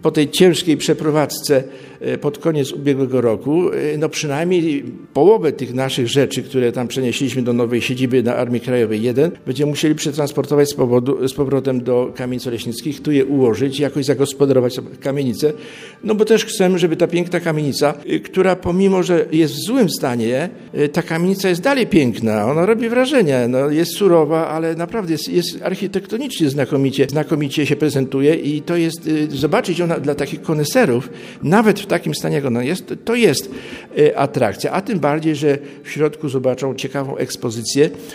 po tej ciężkiej przeprowadzce pod koniec ubiegłego roku, no przynajmniej połowę tych naszych rzeczy, które tam przenieśliśmy do nowej siedziby na Armii Krajowej 1, będziemy musieli przetransportować z powrotem do kamienic leśnickich, tu je ułożyć, jakoś zagospodarować kamienicę, no bo też chcemy, żeby ta piękna kamienica, która pomimo, że jest w złym stanie, ta kamienica jest dalej piękna, ona robi wrażenie, no jest surowa, ale naprawdę jest architektonicznie znakomicie się prezentuje i to jest, zobaczyć ją dla takich koneserów, nawet w takim stanie, jak ona jest, to jest atrakcja, a tym bardziej, że w środku zobaczą ciekawą ekspozycję